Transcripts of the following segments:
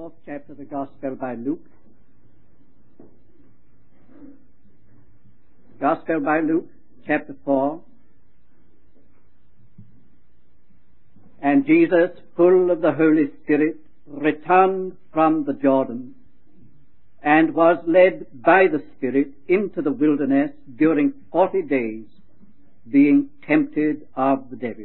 4th chapter of the Gospel by Luke. Gospel by Luke, chapter 4. And Jesus, full of the Holy Spirit, returned from the Jordan, and was led by the Spirit into the wilderness during 40 days, being tempted of the devil.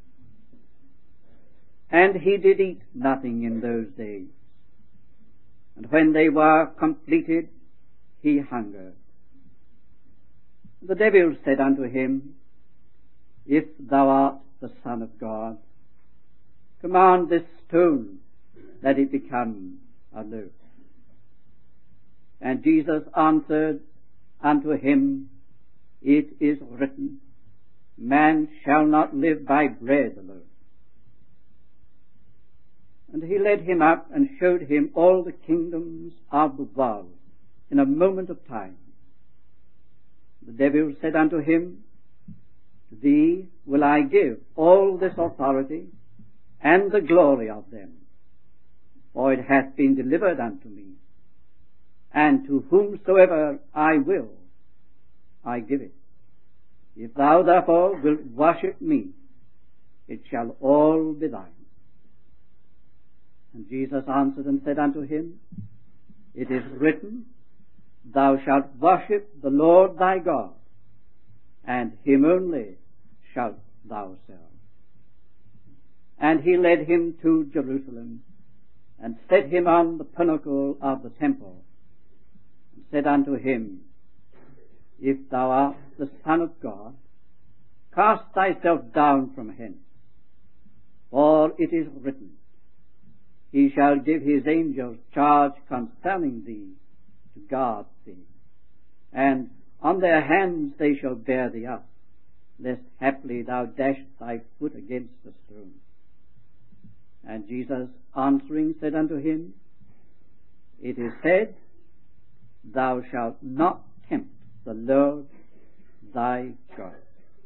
And he did eat nothing in those days. And when they were completed, he hungered. The devil said unto him, If thou art the Son of God, command this stone that it become a loaf. And Jesus answered unto him, It is written, Man shall not live by bread alone. And he led him up and showed him all the kingdoms of the world in a moment of time. The devil said unto him, To thee will I give all this authority and the glory of them, for it hath been delivered unto me, and to whomsoever I will, I give it. If thou therefore wilt worship me, it shall all be thine. And Jesus answered and said unto him, It is written, Thou shalt worship the Lord thy God, and him only shalt thou serve. And he led him to Jerusalem, and set him on the pinnacle of the temple, and said unto him, If thou art the Son of God, cast thyself down from hence, for it is written, He shall give his angels charge concerning thee to guard thee, and on their hands they shall bear thee up, lest haply thou dash thy foot against a stone. And Jesus answering said unto him, It is said, Thou shalt not tempt the Lord thy God.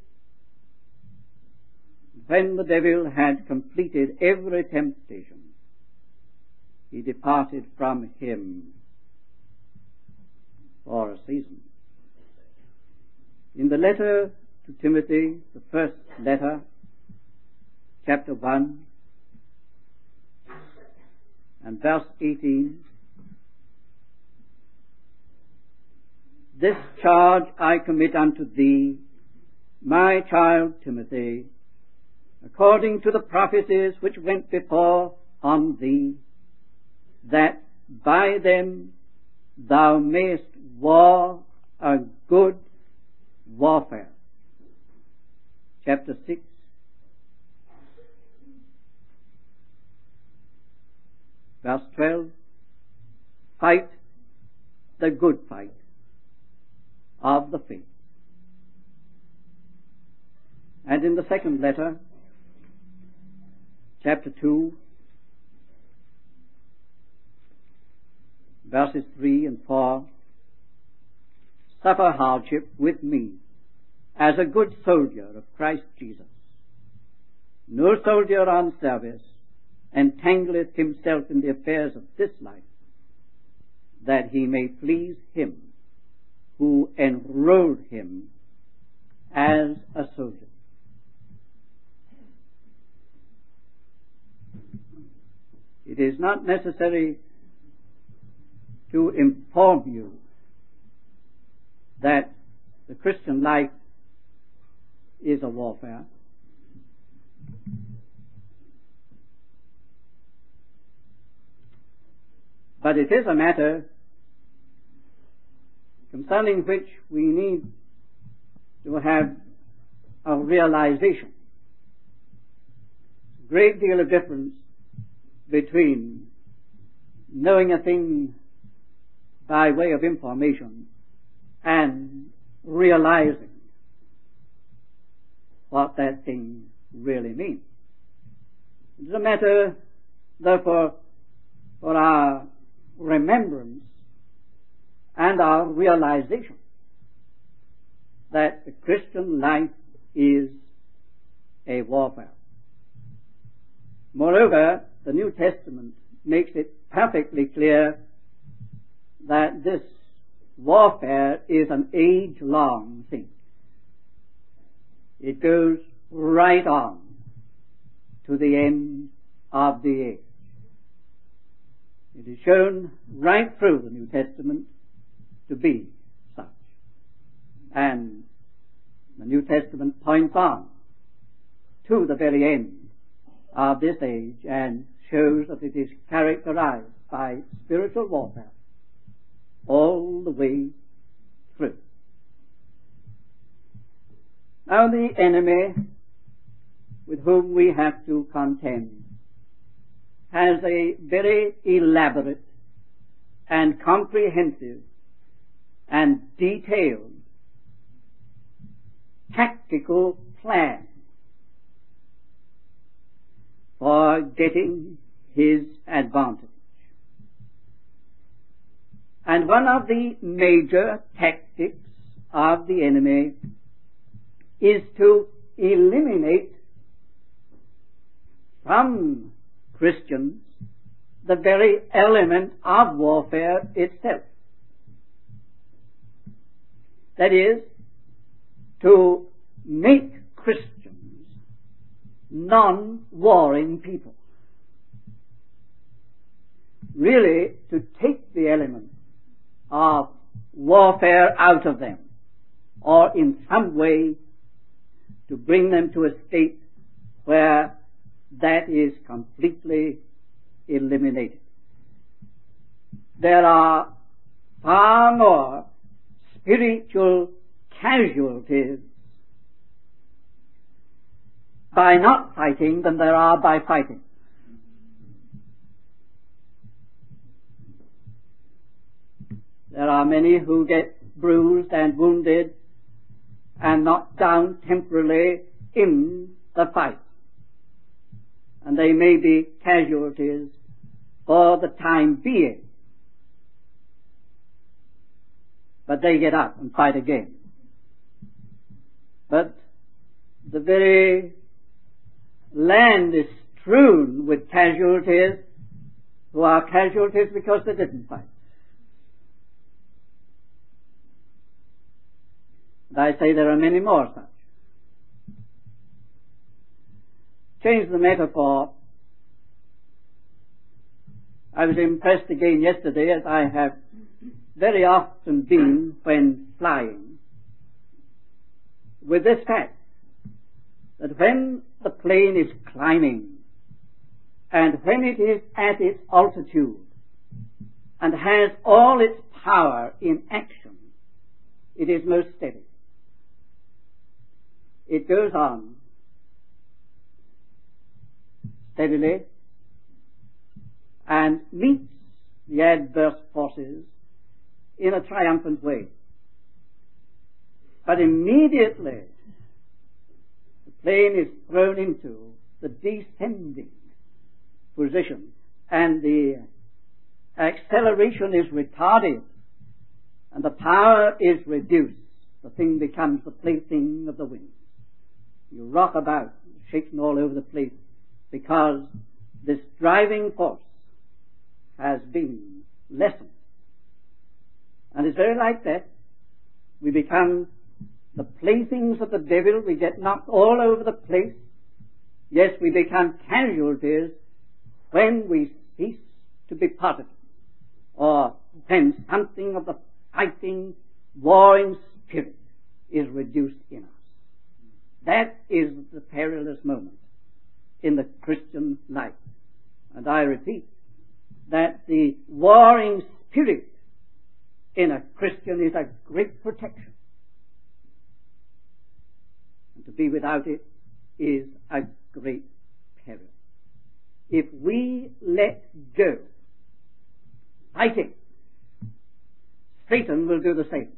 When the devil had completed every temptation, he departed from him for a season. In the letter to Timothy, the first letter, chapter 1, and verse 18, This charge I commit unto thee, my child Timothy, according to the prophecies which went before on thee, that by them thou mayest war a good warfare. Chapter 6, verse 12, Fight the good fight of the faith. And in the second letter, chapter 2, verses 3 and 4, Suffer hardship with me as a good soldier of Christ Jesus. No soldier on service entangleth himself in the affairs of this life, that he may please him who enrolled him as a soldier. It is not necessary to inform you that the Christian life is a warfare. But it is a matter concerning which we need to have a realization. A great deal of difference between knowing a thing by way of information and realizing what that thing really means. It's a matter, therefore, for our remembrance and our realization that the Christian life is a warfare. Moreover, the New Testament makes it perfectly perfectly clear that this warfare is an age-long thing. It goes right on to the end of the age. It is shown right through the New Testament to be such. And the New Testament points on to the very end of this age and shows that it is characterized by spiritual warfare all the way through. Now the enemy with whom we have to contend has a very elaborate and comprehensive and detailed tactical plan for getting his advantage. And one of the major tactics of the enemy is to eliminate from Christians the very element of warfare itself. That is, to make Christians non-warring people. Really, to take the element of warfare out of them, or in some way to bring them to a state where that is completely eliminated. There are far more spiritual casualties by not fighting than there are by fighting. There are many who get bruised and wounded and knocked down temporarily in the fight. And they may be casualties for the time being. But they get up and fight again. But the very land is strewn with casualties who are casualties because they didn't fight. And I say there are many more such. Change the metaphor. I was impressed again yesterday, as I have very often been when flying, with this fact that when the plane is climbing and when it is at its altitude and has all its power in action, it is most steady. It goes on steadily and meets the adverse forces in a triumphant way. But immediately the plane is thrown into the descending position and the acceleration is retarded and the power is reduced. The thing becomes the plaything of the wind. You rock about, shaking all over the place, because this driving force has been lessened. And it's very like that. We become the playthings of the devil. We get knocked all over the place. Yes, we become casualties when we cease to be part of it, or when something of the fighting, warring spirit is reduced in us. That is the perilous moment in the Christian life. And I repeat that the warring spirit in a Christian is a great protection. And to be without it is a great peril. If we let go fighting, Satan will do the same.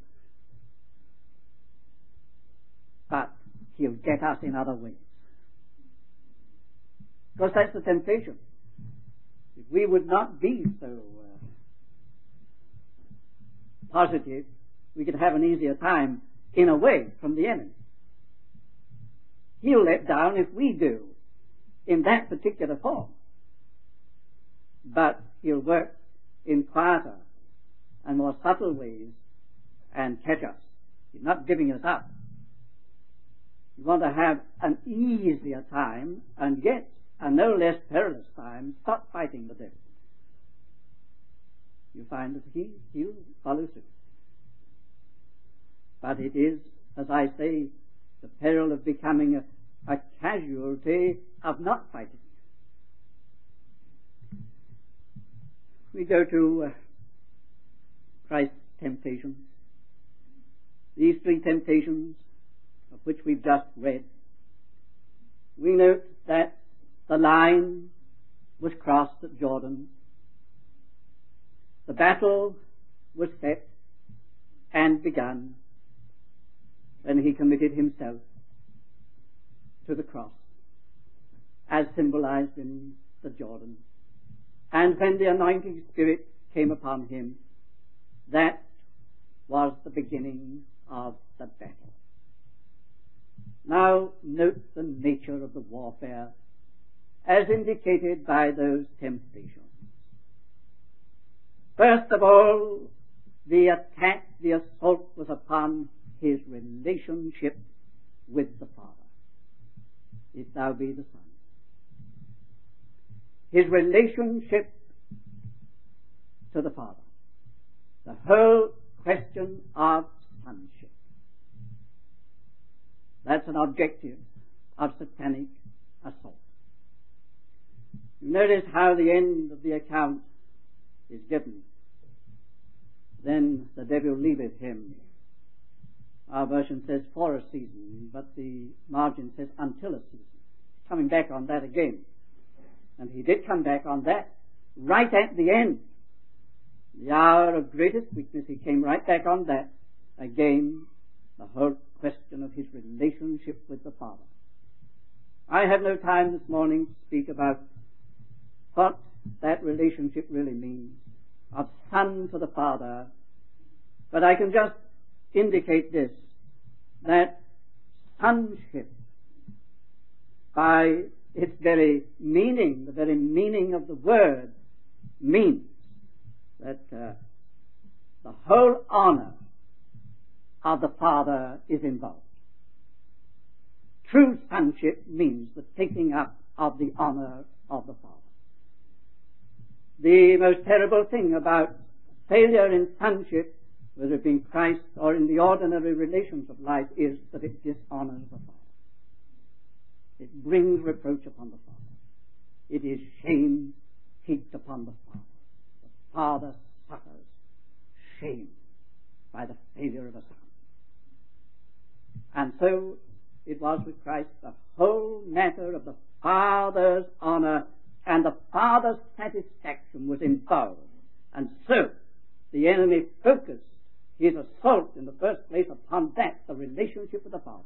But he'll get us in other ways. Because that's the temptation. If we would not be so positive, we could have an easier time in a way from the enemy. He'll let down if we do in that particular form. But he'll work in quieter and more subtle ways and catch us. He's not giving us up. You want to have an easier time and yet a no less perilous time, stop fighting the devil. You find that he'll follow suit. But it is, as I say, the peril of becoming a casualty of not fighting. We go to Christ's temptations. These three temptations of which we've just read. We note that the line was crossed at Jordan. The battle was set and begun when he committed himself to the cross, as symbolized in the Jordan. And when the anointing Spirit came upon him, that was the beginning of the battle. Now note the nature of the warfare as indicated by those temptations. First of all, the attack, the assault was upon his relationship with the Father. If thou be the Son. His relationship to the Father. The whole question of sonship. That's an objective of satanic assault. Notice how the end of the account is given. Then the devil leaveth him. Our version says for a season, but the margin says until a season. Coming back on that again. And he did come back on that right at the end. The hour of greatest weakness, he came right back on that. Again, the whole question of his relationship with the Father. I have no time this morning to speak about what that relationship really means, of Son to the Father, but I can just indicate this, that sonship, by its very meaning, the very meaning of the word, means that the whole honor of the Father is involved. True sonship means the taking up of the honor of the Father. The most terrible thing about failure in sonship, whether it be in Christ or in the ordinary relations of life, is that it dishonors the Father. It brings reproach upon the Father. It is shame heaped upon the Father. The Father suffers shame by the failure of a Son. And so it was with Christ. The whole matter of the Father's honor and the Father's satisfaction was involved. And so the enemy focused his assault in the first place upon that, the relationship with the Father.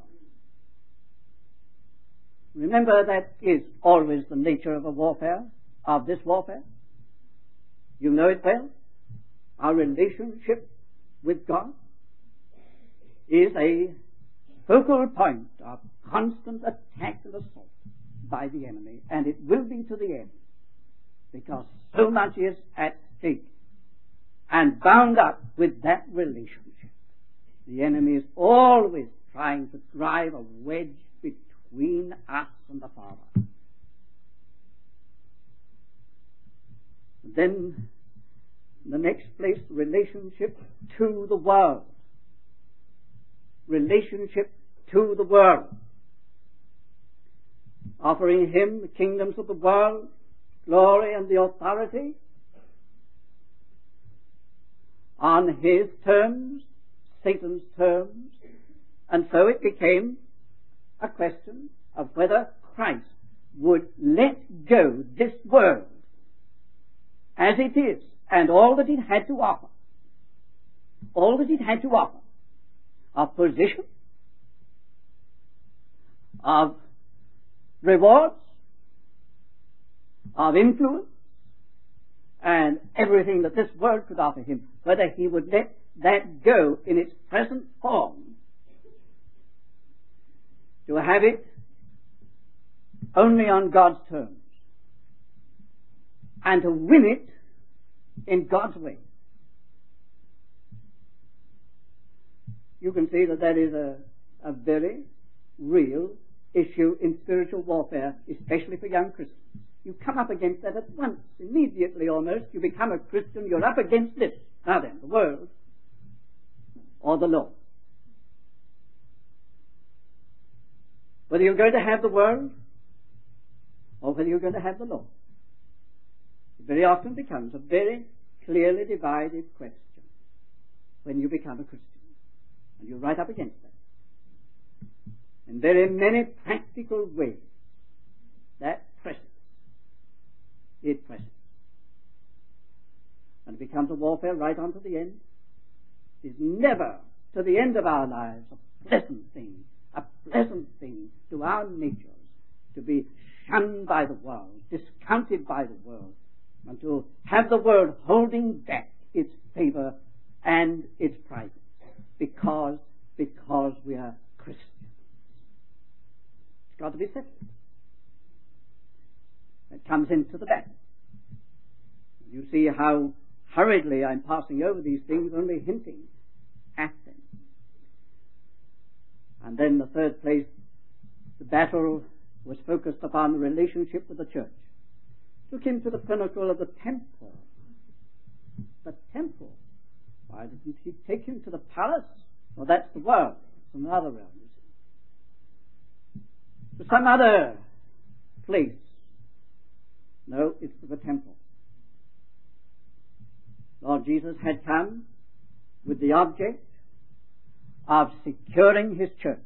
Remember, that is always the nature of a warfare, of this warfare. You know it well. Our relationship with God is a focal point of constant attack and assault by the enemy, and it will be to the end, because so much is at stake and bound up with that relationship. The enemy is always trying to drive a wedge between us and the Father. Then, in the next place, relationship to the world. Relationship to the world. Offering him the kingdoms of the world, glory and the authority on his terms, Satan's terms, and so it became a question of whether Christ would let go this world as it is, and all that it had to offer, of position, of rewards, of influence, and everything that this world could offer him, whether he would let that go in its present form, to have it only on God's terms, and to win it in God's way. You can see that that is a very real issue in spiritual warfare, especially for young Christians. You come up against that at once, immediately almost. You become a Christian, you're up against this. Now then, the world or the law. Whether you're going to have the world or whether you're going to have the law. It very often becomes a very clearly divided question when you become a Christian. And you're right up against that. In very many practical ways, that presses. It presses. And it becomes a warfare right on to the end. It is never, to the end of our lives, a pleasant thing to our natures to be shunned by the world, discounted by the world, and to have the world holding back its favor and its prizes because we are Christians. It's got to be settled. It comes into the battle. You see how hurriedly I'm passing over these things, only hinting at them. And then the third place, the battle was focused upon the relationship with the church. Took him to the pinnacle of the temple. The temple. Why didn't he take him to the palace? Well, that's the world. It's another realm. To some other place. No, it's to the temple. Lord Jesus had come with the object of securing his church.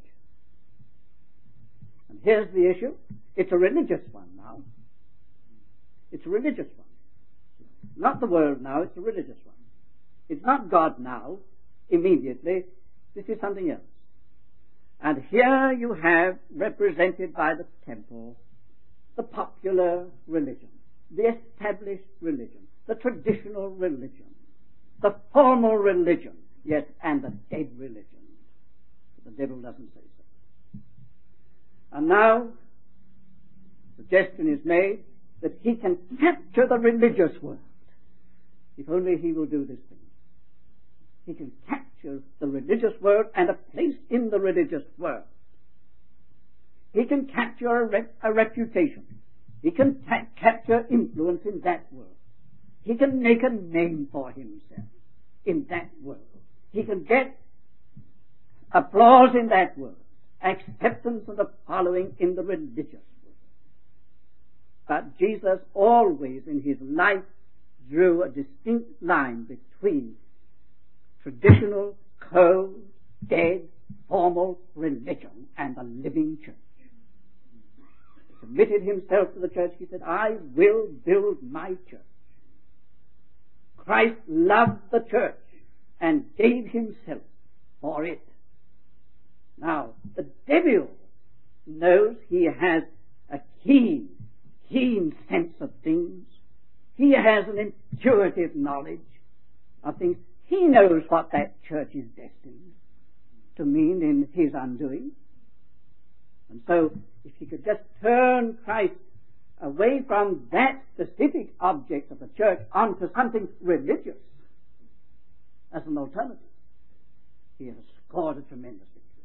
And here's the issue. It's a religious one now. It's a religious one. Not the world now, it's a religious one. It's not God now, immediately. This is something else. And here you have, represented by the temple, the popular religion, the established religion, the traditional religion, the formal religion, yes, and the dead religion. But the devil doesn't say so. And now, suggestion is made that he can capture the religious world, if only he will do this thing. He can capture the religious world and a place in the religious world. He can capture a reputation. He can capture influence in that world. He can make a name for himself in that world. He can get applause in that world, acceptance of the following in the religious world. But Jesus always in his life drew a distinct line between traditional, cold, dead, formal religion and the living church. He submitted himself to the church. He said, I will build my church. Christ loved the church and gave himself for it. Now, the devil knows he has a keen sense of things. He has an intuitive knowledge of things. He knows what that church is destined to mean in his undoing. And so, if he could just turn Christ away from that specific object of the church onto something religious as an alternative, he has scored a tremendous victory.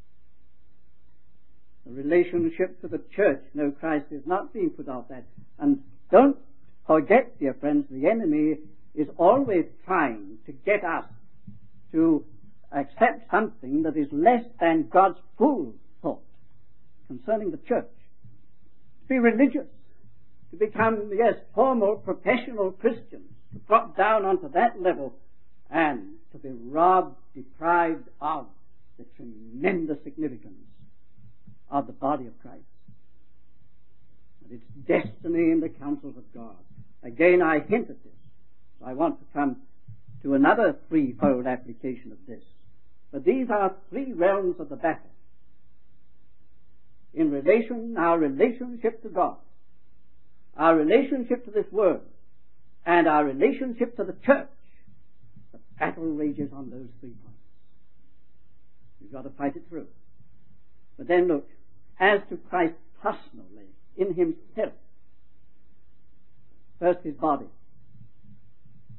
The relationship to the church, no, Christ is not being put off that. And don't forget, dear friends, the enemy is always trying to get us to accept something that is less than God's full thought concerning the church. To be religious, to become, yes, formal, professional Christians, to drop down onto that level and to be robbed, deprived of the tremendous significance of the body of Christ and its destiny in the counsels of God. Again, I hint at this. I want to come to another threefold application of this. But these are three realms of the battle. In relation, our relationship to God, our relationship to this world, and our relationship to the church, the battle rages on those 3 points. We've got to fight it through. But then look, as to Christ personally, in himself, first his body.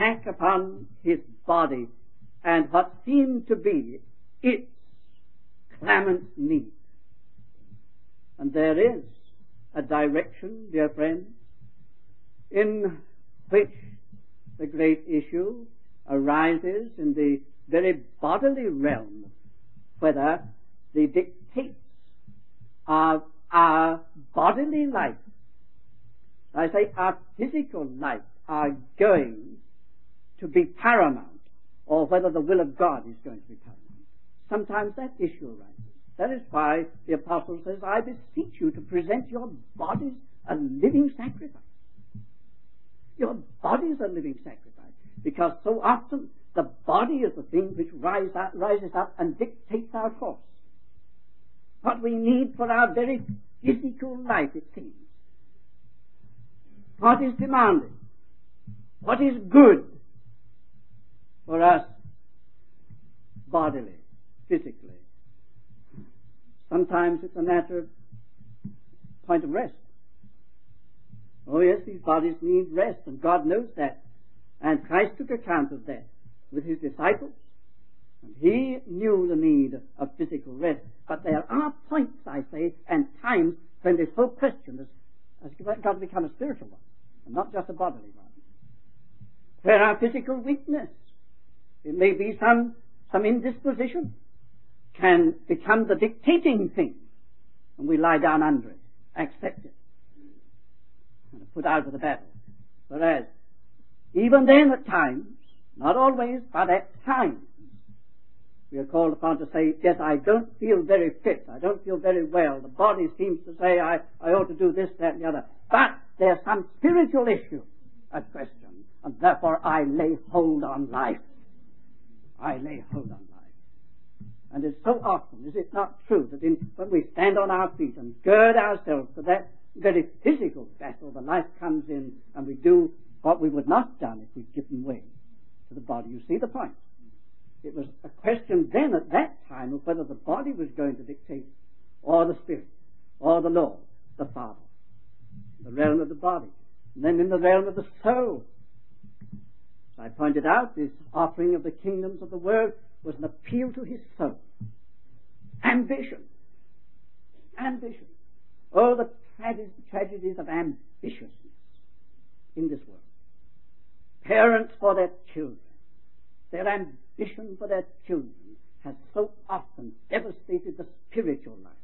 attack upon his body and what seemed to be its clamant need. And there is a direction, dear friends, in which the great issue arises in the very bodily realm, whether the dictates of our bodily life, I say our physical life, are going to be paramount, or whether the will of God is going to be paramount. Sometimes that issue arises. That is why the apostle says, I beseech you to present your bodies a living sacrifice. Your body is a living sacrifice, because so often the body is the thing which rises up and dictates our course. What we need for our very physical life, it seems. What is demanded? What is good for us bodily, physically? Sometimes it's a matter of point of rest. Oh yes, these bodies need rest, and God knows that. And Christ took account of that with his disciples. And he knew the need of physical rest. But there are points, I say, and times when this whole question has got to become a spiritual one, and not just a bodily one. Where our physical weakness, it may be some indisposition, can become the dictating thing, and we lie down under it, accept it, and put out of the battle. Whereas, even then at times, not always, but at times, we are called upon to say, yes, I don't feel very fit, I don't feel very well, the body seems to say I ought to do this, that, and the other, but there's some spiritual issue at question, and therefore I lay hold on life. I lay hold on life. And it's so often, is it not true, that when we stand on our feet and gird ourselves for that very physical battle, the life comes in and we do what we would not have done if we'd given way to the body. You see the point? It was a question then at that time of whether the body was going to dictate, or the Spirit, or the Lord, the Father. The realm of the body. And then in the realm of the soul. As I pointed out, this offering of the kingdoms of the world was an appeal to his soul. Ambition. Ambition. Oh, the tragedies of ambitiousness in this world. Parents for their children. Their ambition for their children has so often devastated the spiritual life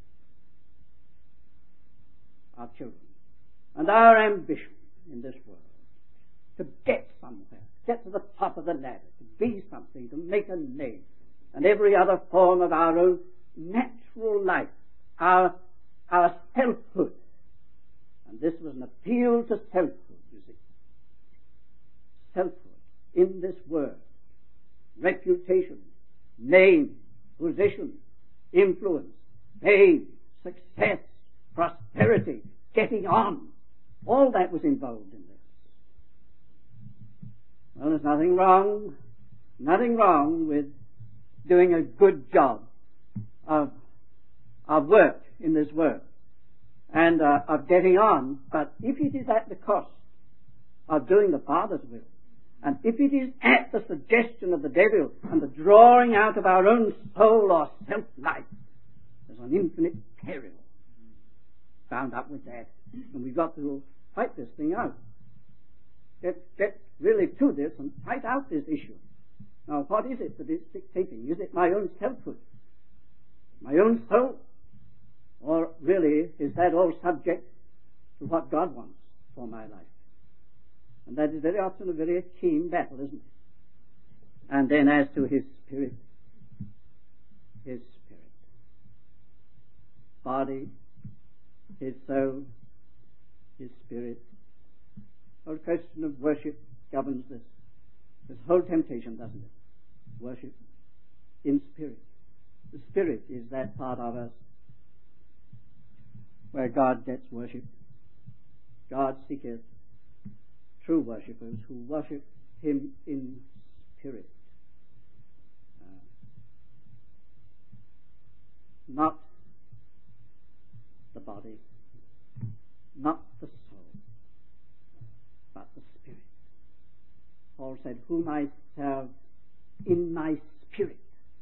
of children. And our ambition in this world to get somewhere, get to the top of the ladder, to be something, to make a name, and every other form of our own natural life, our selfhood. And this was an appeal to selfhood, you see. Selfhood in this world. Reputation, name, position, influence, fame, success, prosperity, getting on. All that was involved in this. Well, there's nothing wrong with doing a good job of work in this world and of getting on, but if it is at the cost of doing the Father's will, and if it is at the suggestion of the devil and the drawing out of our own soul or self-life, there's an infinite peril bound up with that. And we've got to fight this thing out. Get really to this and fight out this issue. Now, what is it that is dictating? Is it my own selfhood? My own soul? Or really, is that all subject to what God wants for my life? And that is very often a very keen battle, isn't it? And then as to his spirit, body, his soul, his spirit. The whole question of worship governs this. This whole temptation, doesn't it? Worship in spirit. The spirit is that part of us where God gets worship. God seeketh true worshippers who worship him in spirit. Not the body, not the soul, but the spirit. Paul said, whom I serve in my spirit.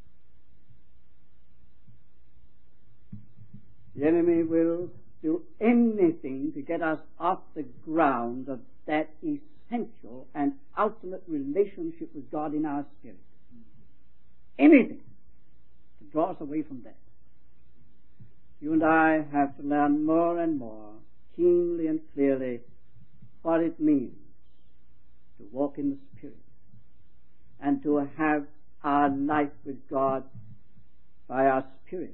The enemy will do anything to get us off the ground of that essential and ultimate relationship with God in our spirit. Anything to draw us away from that. You and I have to learn more and more keenly and clearly what it means to walk in the Spirit and to have our life with God by our spirit,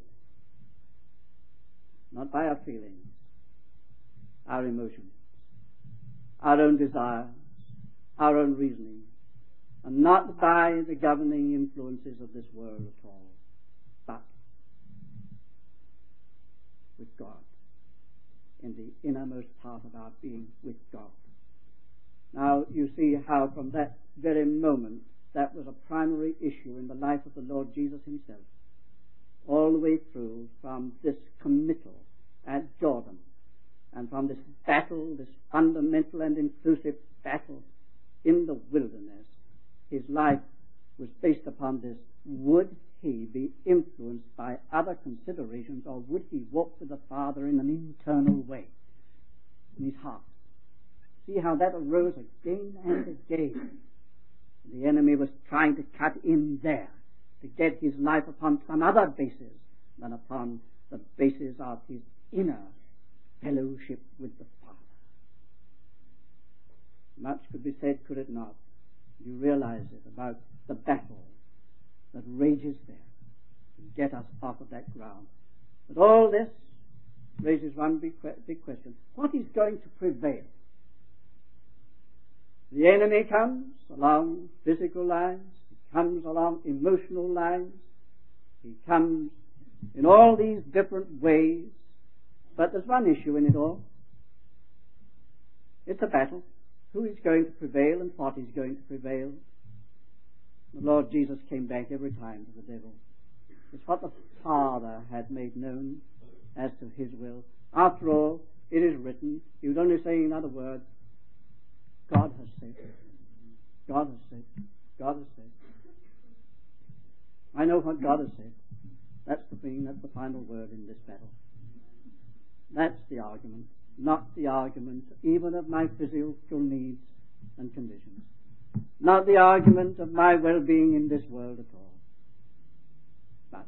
not by our feelings, our emotions, our own desires, our own reasoning, and not by the governing influences of this world at all, but with God, in the innermost part of our being with God. Now, you see how from that very moment that was a primary issue in the life of the Lord Jesus himself, all the way through from this committal at Jordan, and from this battle, this fundamental and inclusive battle in the wilderness. His life was based upon this: would he be influenced by other considerations, or would he walk with the Father in an internal way in his heart? See how that arose again and again. The enemy was trying to cut in there to get his life upon some other basis than upon the basis of his inner fellowship with the Father. Much could be said, could it not? You realize it about the battle that rages there to get us off of that ground. But all this raises one big question. What is going to prevail? The enemy comes along physical lines, he comes along emotional lines, he comes in all these different ways, but there's one issue in it all. It's a battle. Who is going to prevail and what is going to prevail? The Lord Jesus came back every time to the devil. It's what the Father had made known as to his will. After all, it is written. He was only saying another word. God has said. God has said. God has said. I know what God has said. That's the thing, that's the final word in this battle. That's the argument, not the argument even of my physical needs and conditions, not the argument of my well-being in this world at all, but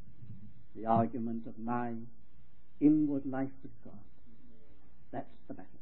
the argument of my inward life with God. That's the battle.